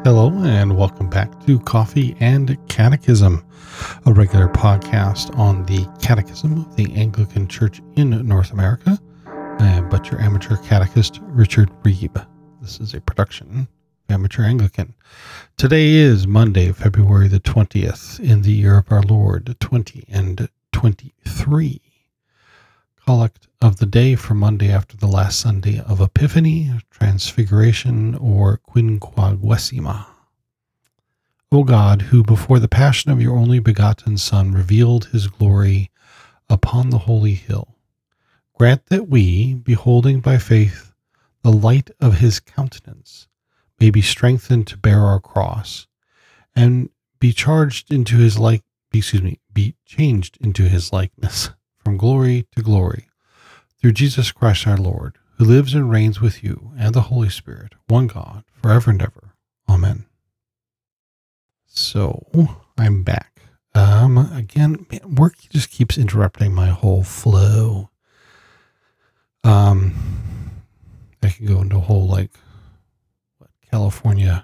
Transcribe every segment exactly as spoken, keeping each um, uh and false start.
Hello, and welcome back to Coffee and Catechism, a regular podcast on the Catechism of the Anglican Church in North America, uh, but your amateur catechist, Richard Reeb. This is a production of Amateur Anglican. Today is Monday, February the twentieth, in the year of our Lord, twenty and twenty-three. Collect of the day for Monday after the last Sunday of Epiphany, Transfiguration, or Quinquagesima. O God, who before the passion of your only begotten Son revealed his glory upon the holy hill, grant that we, beholding by faith the light of his countenance, may be strengthened to bear our cross, and be charged into his like, excuse me, be changed into his likeness, from glory to glory, through Jesus Christ our Lord, who lives and reigns with you and the Holy Spirit, one God, forever and ever. Amen. So, I'm back. Um, again, man, work just keeps interrupting my whole flow. Um, I could go into a whole, like, what, California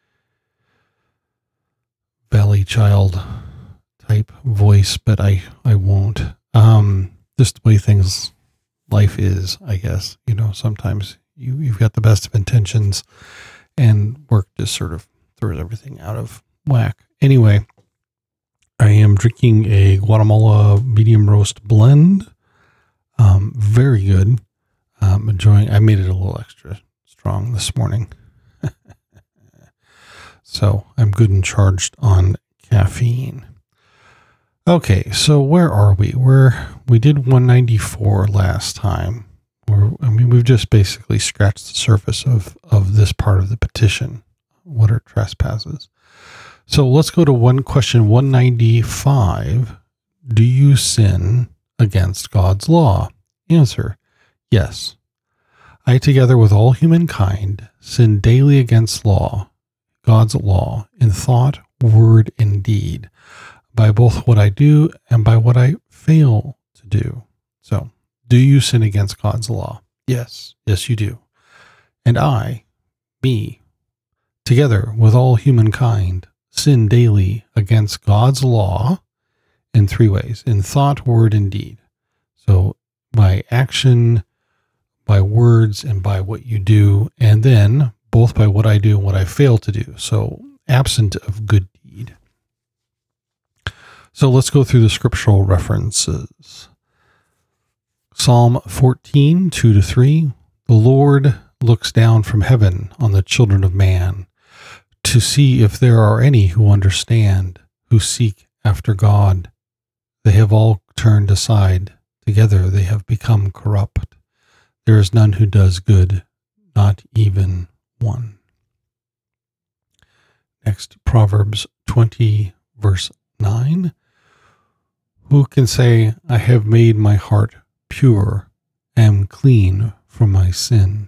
Valley Child type voice, but I, I won't. Um, just the way things, life is, I guess, you know, sometimes you, you've got the best of intentions and work just sort of throws everything out of whack. Anyway, I am drinking a Guatemala medium roast blend. Um, very good. Um, enjoying, I made it a little extra strong this morning. So I'm good and charged on caffeine. Okay, so where are we? We're, we did one ninety-four last time. We're, I mean, we've just basically scratched the surface of, of this part of the petition. What are trespasses? So let's go to one question one ninety-five. Do you sin against God's law? Answer, yes. I, together with all humankind, sin daily against law, God's law, in thought, word, and deed, by both what I do and by what I fail to do. So, do you sin against God's law? Yes. Yes, you do. And I, me, together with all humankind, sin daily against God's law in three ways, in thought, word, and deed. So, by action, by words, and by what you do, and then both by what I do and what I fail to do. So, absent of good deed. So let's go through the scriptural references. Psalm fourteen, two to three. The Lord looks down from heaven on the children of man to see if there are any who understand, who seek after God. They have all turned aside. Together they have become corrupt. There is none who does good, not even one. Next, Proverbs twenty, verse nine. Who can say, I have made my heart pure, am clean from my sin?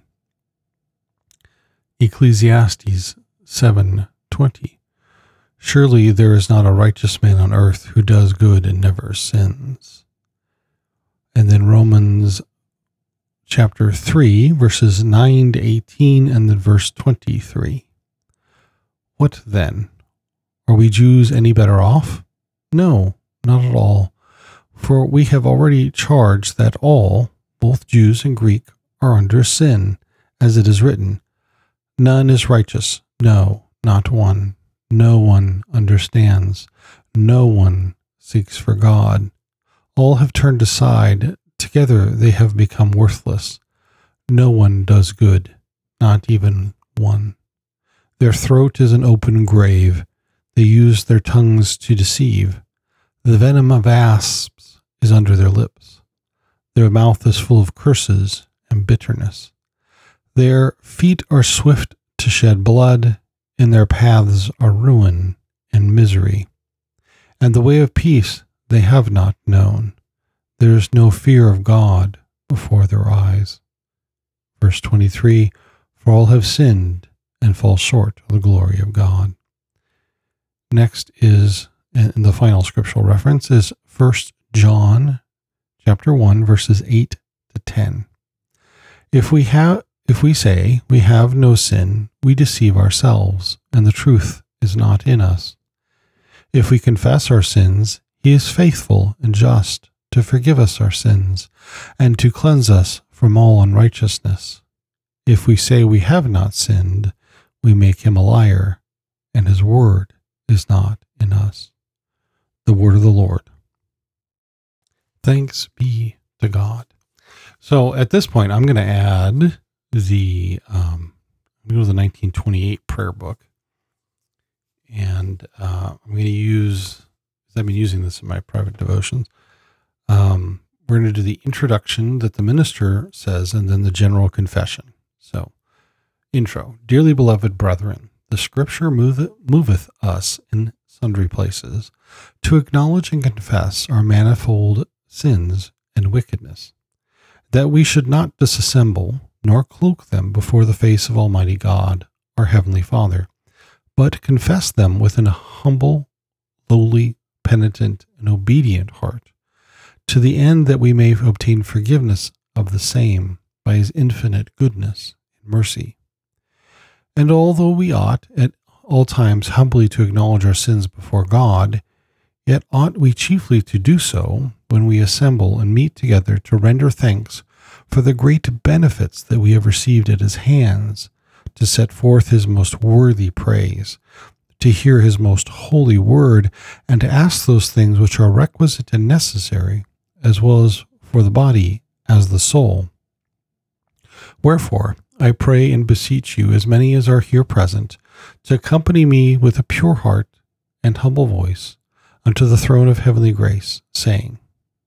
Ecclesiastes seven twenty. Surely there is not a righteous man on earth who does good and never sins. And then Romans chapter three, verses nine to eighteen, and then verse twenty-three. What then? Are we Jews any better off? No, not at all. For we have already charged that all, both Jews and Greek, are under sin, as it is written, none is righteous, no, not one. No one understands. No one seeks for God. All have turned aside. Together they have become worthless. No one does good, not even one. Their throat is an open grave. They use their tongues to deceive. The venom of asps is under their lips. Their mouth is full of curses and bitterness. Their feet are swift to shed blood. In their paths are ruin and misery. And the way of peace they have not known. There is no fear of God before their eyes. Verse twenty-three, for all have sinned and fall short of the glory of God. Next is, and the final scriptural reference is First John chapter one, verses eight to ten. If we have if we say we have no sin, we deceive ourselves, and the truth is not in us. If we confess our sins, he is faithful and just to forgive us our sins and to cleanse us from all unrighteousness. If we say we have not sinned, we make him a liar, and his word is not in us. The word of the Lord. Thanks be to God. So at this point, I'm going to add the, um, I'm going to go to the nineteen twenty-eight prayer book. And uh, I'm going to use, I've been using this in my private devotions. Um, we're going to do the introduction that the minister says, and then the general confession. So, intro. Dearly beloved brethren, the scripture moveth, moveth us in sundry places to acknowledge and confess our manifold sins and wickedness, that we should not disassemble nor cloak them before the face of Almighty God, our Heavenly Father, but confess them with an humble, lowly, penitent, and obedient heart, to the end that we may obtain forgiveness of the same by his infinite goodness and mercy. And although we ought at all times humbly to acknowledge our sins before God, yet ought we chiefly to do so when we assemble and meet together to render thanks for the great benefits that we have received at his hands, to set forth his most worthy praise, to hear his most holy word, and to ask those things which are requisite and necessary, as well as for the body as the soul. Wherefore, I pray and beseech you, as many as are here present, to accompany me with a pure heart and humble voice unto the throne of heavenly grace, saying,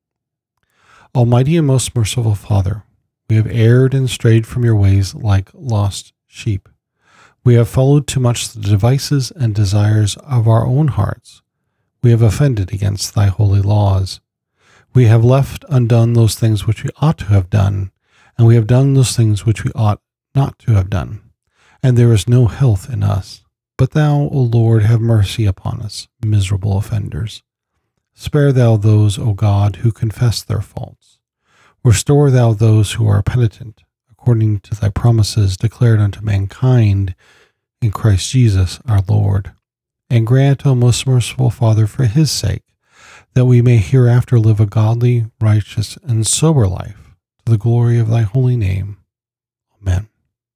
Almighty and most merciful Father, we have erred and strayed from your ways like lost sheep. We have followed too much the devices and desires of our own hearts. We have offended against thy holy laws. We have left undone those things which we ought to have done, and we have done those things which we ought not to have done. And there is no health in us. But thou, O Lord, have mercy upon us, miserable offenders. Spare thou those, O God, who confess their faults. Restore thou those who are penitent, according to thy promises declared unto mankind in Christ Jesus our Lord. And grant, O most merciful Father, for his sake, that we may hereafter live a godly, righteous, and sober life, to the glory of thy holy name. Amen.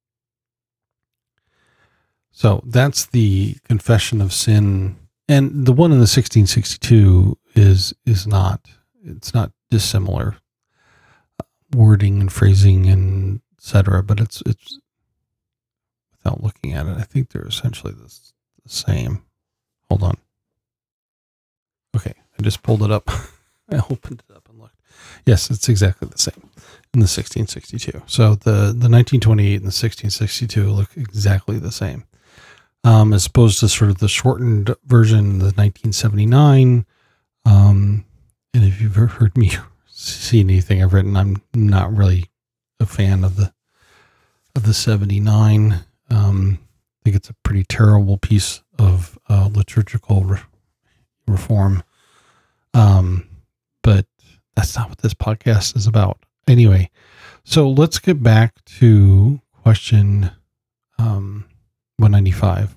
So that's the confession of sin. And the one in the sixteen sixty-two is is not, it's not dissimilar wording and phrasing and et cetera, but it's, it's, without looking at it, I think they're essentially the, the same. Hold on. Okay, I just pulled it up. I opened it up and looked. Yes, it's exactly the same in the sixteen sixty-two. So the, the nineteen twenty-eight and the sixteen sixty-two look exactly the same. Um, as opposed to sort of the shortened version, the nineteen seventy-nine. Um, and if you've ever heard me see anything I've written, I'm not really a fan of the of the seventy-nine. Um, I think it's a pretty terrible piece of uh, liturgical re- reform. Um, but that's not what this podcast is about. Anyway, so let's get back to question um, one ninety-five.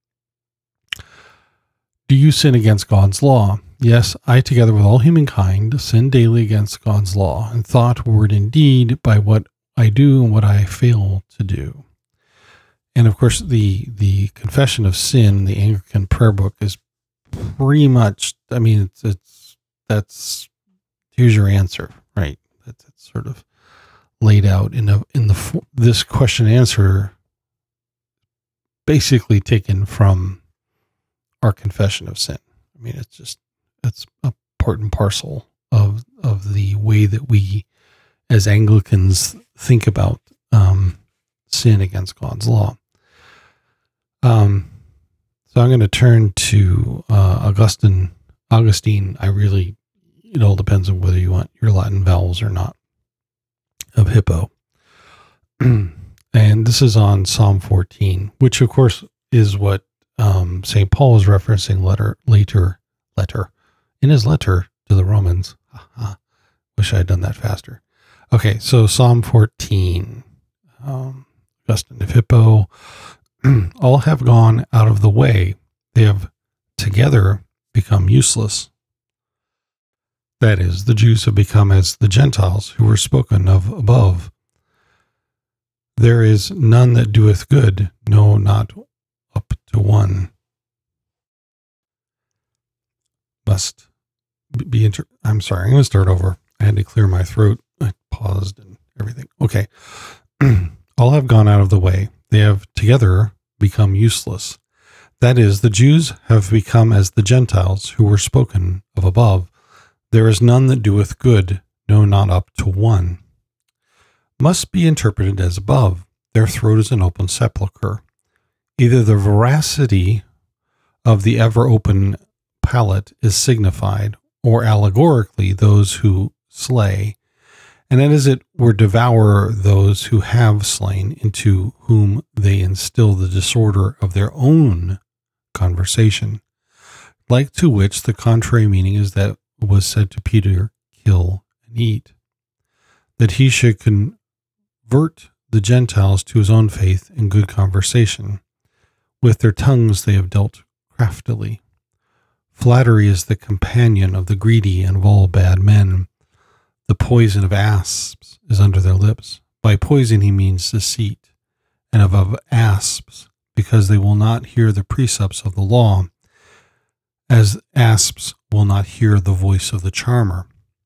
Do you sin against God's law? Yes, I, together with all humankind, sin daily against God's law, in thought, word, and deed, by what I do and what I fail to do. And of course, the the confession of sin, the Anglican prayer book, is pretty much, I mean, it's, it's that's, here's your answer, right? That's, it's sort of laid out in a, in the, this question answer, basically taken from our confession of sin. I mean, it's just, it's a part and parcel of, of the way that we, as Anglicans, think about um, sin against God's law. Um, so I'm going to turn to uh, Augustine. Augustine, I really, it all depends on whether you want your Latin vowels or not, of Hippo. And this is on Psalm fourteen, which of course is what um, Saint Paul is referencing letter, later, letter, in his letter to the Romans. Wish I had done that faster. Okay, so Psalm fourteen. Um, Augustine of Hippo, all have gone out of the way. They have together become useless. That is, the Jews have become as the Gentiles who were spoken of above. There is none that doeth good, no, not up to one. Must be inter- I'm sorry, I'm going to start over. I had to clear my throat. I paused and everything. Okay. All have gone out of the way. They have together become useless. That is, the Jews have become as the Gentiles who were spoken of above. There is none that doeth good, no, not up to one. Must be interpreted as above. Their throat is an open sepulchre. Either the veracity of the ever open palate is signified, or allegorically those who slay, and as it were devour those who have slain, into whom they instill the disorder of their own conversation. Like to which the contrary meaning is that was said to Peter, kill and eat, that he should convert the Gentiles to his own faith in good conversation. With their tongues they have dealt craftily. Flattery is the companion of the greedy and of all bad men. The poison of asps is under their lips. By poison he means deceit, and of, of asps, because they will not hear the precepts of the law, as asps will not hear the voice of the charmer.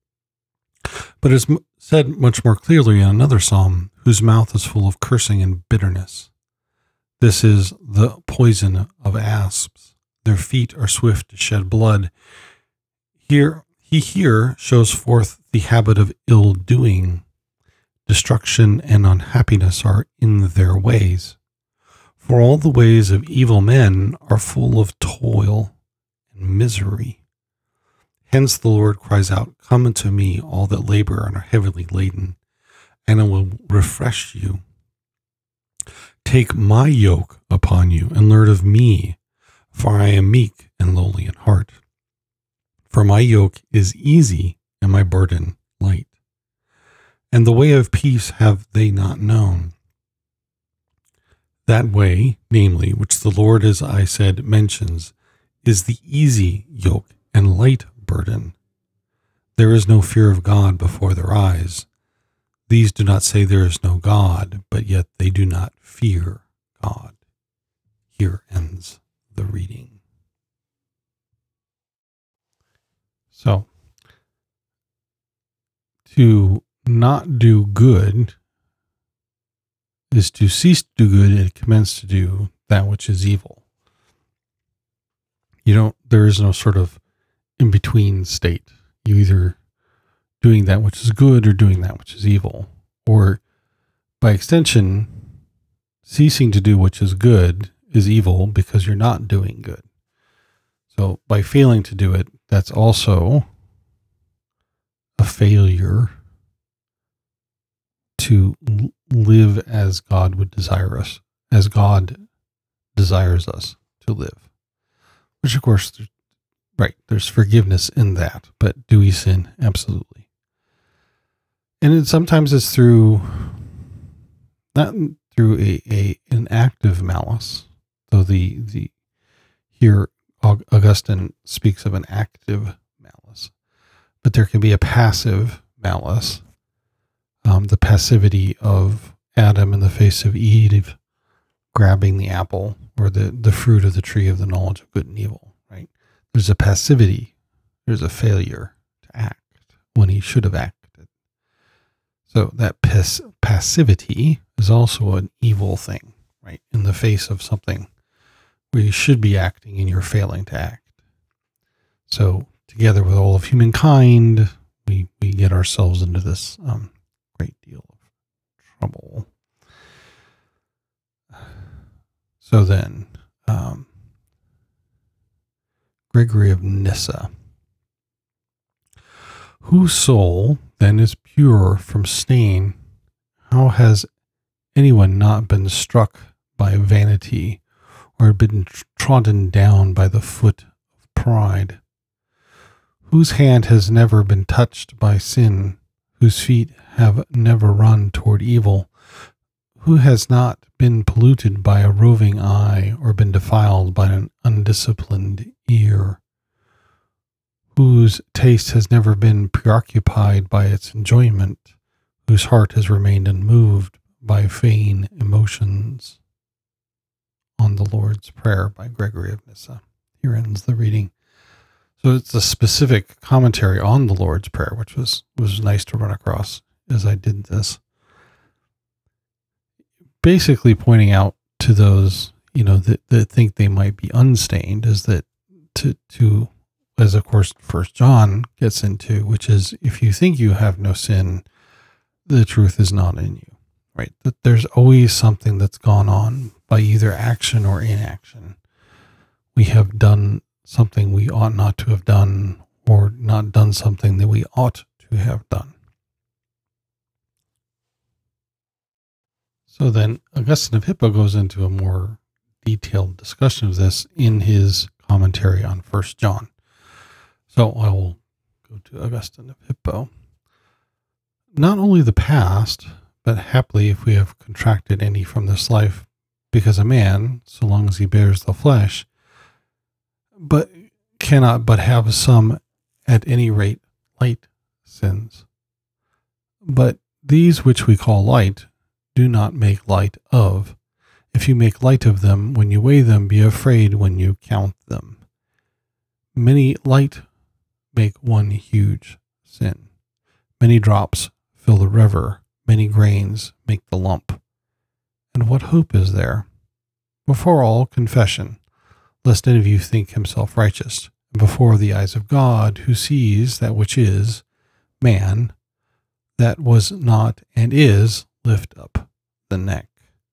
But it is said much more clearly in another psalm, whose mouth is full of cursing and bitterness. This is the poison of asps. Their feet are swift to shed blood. Here he here shows forth the habit of ill doing. Destruction and unhappiness are in their ways. For all the ways of evil men are full of toil and misery. Hence the Lord cries out, come unto me, all that labor and are heavily laden, and I will refresh you. Take my yoke upon you and learn of me, for I am meek and lowly in heart. For my yoke is easy and my burden light. And the way of peace have they not known. That way, namely, which the Lord, as I said, mentions, is the easy yoke and light burden. There is no fear of God before their eyes. These do not say there is no God, but yet they do not fear God. Here ends the reading. So, to not do good is to cease to do good and commence to do that which is evil. You don't, there is no sort of in-between state. You either doing that which is good or doing that which is evil. Or by extension, ceasing to do which is good is evil because you're not doing good. So by failing to do it, that's also a failure to live as God would desire us, as God desires us to live. Which, of course, right, there's forgiveness in that, but do we sin? Absolutely. And it, sometimes it's through, not through a, a an active malice, though the, the here Augustine speaks of an active malice, but there can be a passive malice. Um, the passivity of Adam in the face of Eve grabbing the apple or the, the fruit of the tree of the knowledge of good and evil, right? There's a passivity. There's a failure to act when he should have acted. So that pass- passivity is also an evil thing, right? In the face of something where you should be acting and you're failing to act. So together with all of humankind, we, we get ourselves into this um, great deal of trouble. So then, um, Gregory of Nyssa. Whose soul then is pure from stain? How has anyone not been struck by vanity or been trodden down by the foot of pride? Whose hand has never been touched by sin? Whose feet have never run toward evil? Who has not been polluted by a roving eye or been defiled by an undisciplined ear? Whose taste has never been preoccupied by its enjoyment, whose heart has remained unmoved by vain emotions? On the Lord's Prayer by Gregory of Nyssa. Here ends the reading. So it's a specific commentary on the Lord's Prayer, which was, was nice to run across as I did this. Basically pointing out to those, you know, that, that think they might be unstained is that to, to, as of course First John gets into, which is if you think you have no sin, the truth is not in you, right? That there's always something that's gone on by either action or inaction. We have done something we ought not to have done, or not done something that we ought to have done. So then Augustine of Hippo goes into a more detailed discussion of this in his commentary on First John. So I will go to Augustine of Hippo. Not only the past, but haply if we have contracted any from this life, because a man, so long as he bears the flesh, but cannot but have some, at any rate, light sins. But these which we call light, do not make light of. If you make light of them, when you weigh them, be afraid when you count them. Many light make one huge sin. Many drops fill the river, many grains make the lump. And what hope is there? Before all, confession, lest any of you think himself righteous, and before the eyes of God, who sees that which is, man, that was not and is, lift up the neck.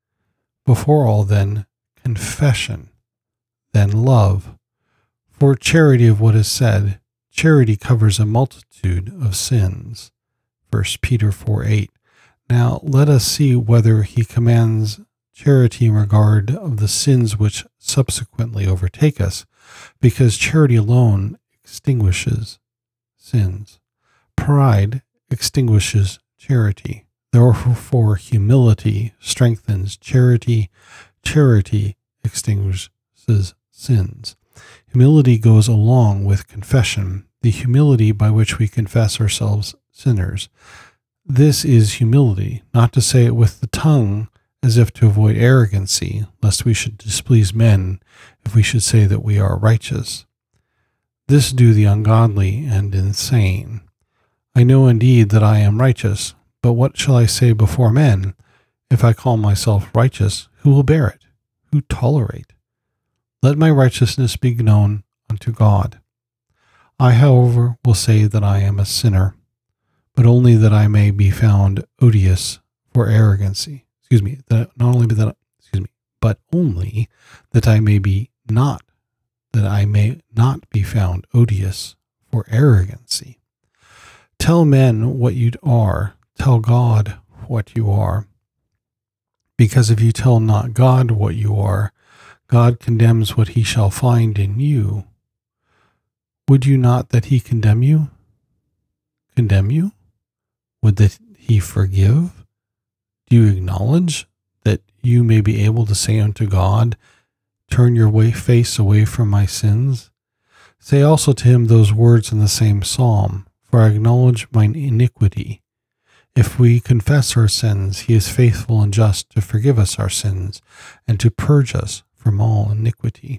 Before all, then, confession, then love. For charity of what is said, charity covers a multitude of sins. First Peter four eight. Now let us see whether he commands charity in regard of the sins which subsequently overtake us, because charity alone extinguishes sins. Pride extinguishes charity. Therefore, humility strengthens charity. Charity extinguishes sins. Humility goes along with confession, the humility by which we confess ourselves sinners. This is humility, not to say it with the tongue as if to avoid arrogancy, lest we should displease men if we should say that we are righteous. This do the ungodly and insane. I know indeed that I am righteous, but what shall I say before men? If I call myself righteous, who will bear it? Who tolerate? Let my righteousness be known unto God. I, however, will say that I am a sinner, but only that I may be found odious for arrogancy. Excuse me, that not only that, excuse me, but only that I may be not, that I may not be found odious for arrogancy. Tell men what you are, tell God what you are. Because if you tell not God what you are, God condemns what he shall find in you. Would you not that he condemn you? Condemn you? Would that he forgive? Do you acknowledge that you may be able to say unto God, turn your way, face away from my sins? Say also to him those words in the same psalm, for I acknowledge mine iniquity. If we confess our sins, he is faithful and just to forgive us our sins and to purge us from all iniquity.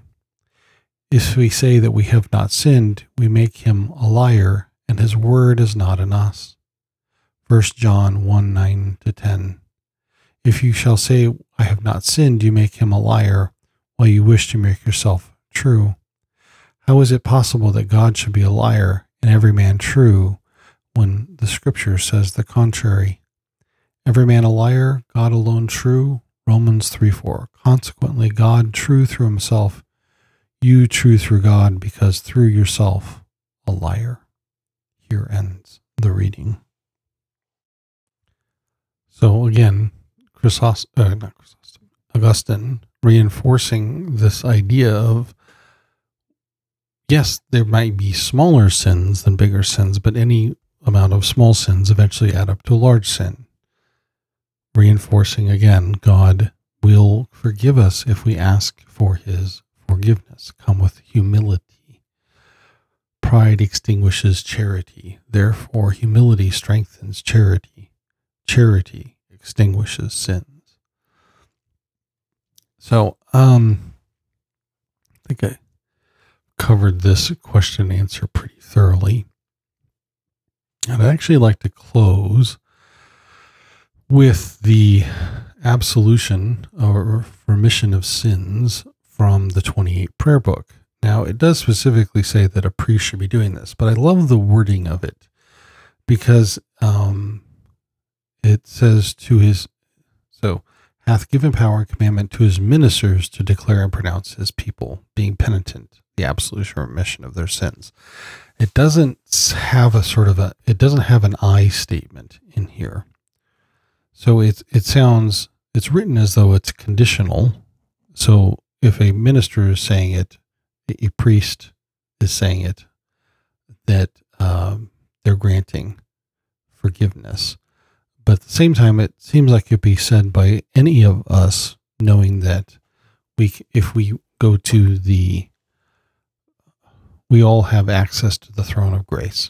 If we say that we have not sinned, we make him a liar, and his word is not in us. First John one nine to ten. If you shall say, I have not sinned, you make him a liar, while you wish to make yourself true. How is it possible that God should be a liar and every man true, when the scripture says the contrary? Every man a liar, God alone true. Romans three four. Consequently, God true through himself, you true through God, because through yourself a liar. Here ends the reading. So again, Chrysos- uh, not Chrysostom, Augustine reinforcing this idea of, yes, there might be smaller sins than bigger sins, but any amount of small sins eventually add up to a large sin. reinforcing again, God will forgive us if we ask for his forgiveness. Come with humility. Pride extinguishes charity. Therefore, humility strengthens charity. Charity extinguishes sins. So, um, I think I covered this question and answer pretty thoroughly. And I'd actually like to close with the absolution or remission of sins from the twenty-eight prayer book. Now, it does specifically say that a priest should be doing this, but I love the wording of it because um, it says to his, so, hath given power and commandment to his ministers to declare and pronounce his people, being penitent, the absolution or remission of their sins. It doesn't have a sort of a, it doesn't have an I statement in here. So it, it sounds, it's written as though it's conditional. So if a minister is saying it, a priest is saying it, that um, they're granting forgiveness. But at the same time, it seems like it could be said by any of us, knowing that we, if we go to the, we all have access to the throne of grace.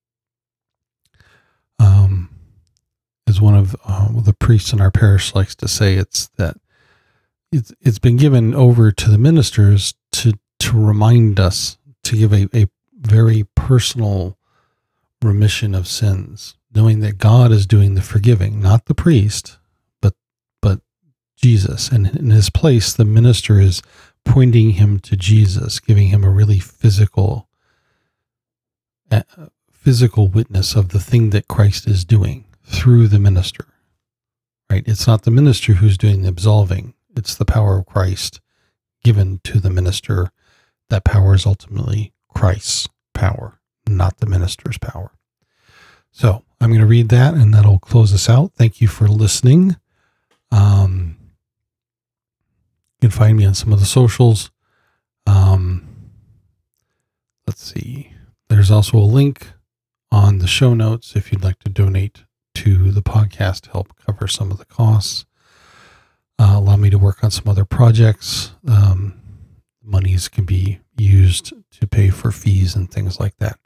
Um, as one of uh, the priests in our parish likes to say, it's that it's it's been given over to the ministers to to remind us, to give a, a very personal remission of sins, knowing that God is doing the forgiving, not the priest, but but Jesus. And in his place, the minister is pointing him to Jesus, giving him a really physical, uh, physical witness of the thing that Christ is doing through the minister. Right? It's not the minister who's doing the absolving. It's the power of Christ given to the minister. That power is ultimately Christ's power, not the minister's power. So I'm going to read that, and that'll close us out. Thank you for listening. Um, you can find me on some of the socials. Um, let's see. There's also a link on the show notes if you'd like to donate to the podcast to help cover some of the costs. Uh, allow me to work on some other projects. Um, monies can be used to pay for fees and things like that.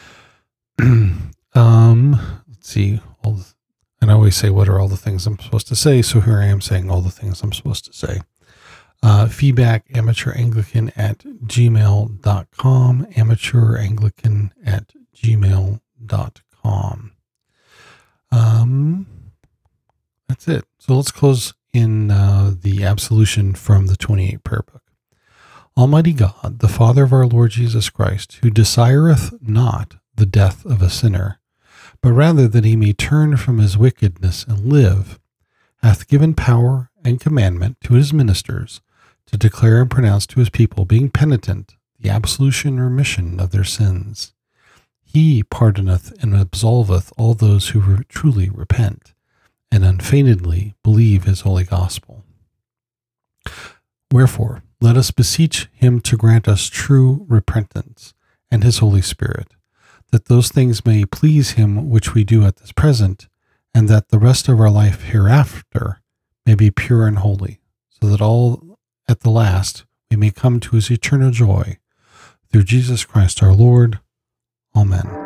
um, let's see. All the, and I always say, what are all the things I'm supposed to say? So here I am saying all the things I'm supposed to say. Uh, feedback, amateuranglican at gmail dot com, amateuranglican at gmail dot com. Um, that's it. So let's close in uh, the absolution from the twenty-eight prayer book. Almighty God, the Father of our Lord Jesus Christ, who desireth not the death of a sinner, but rather that he may turn from his wickedness and live, hath given power and commandment to his ministers to declare and pronounce to his people, being penitent, the absolution and remission of their sins. He pardoneth and absolveth all those who re- truly repent and unfeignedly believe his holy gospel. Wherefore, let us beseech him to grant us true repentance and his Holy Spirit, that those things may please him which we do at this present, and that the rest of our life hereafter may be pure and holy, so that all at the last we may come to his eternal joy. Through Jesus Christ our Lord. Amen.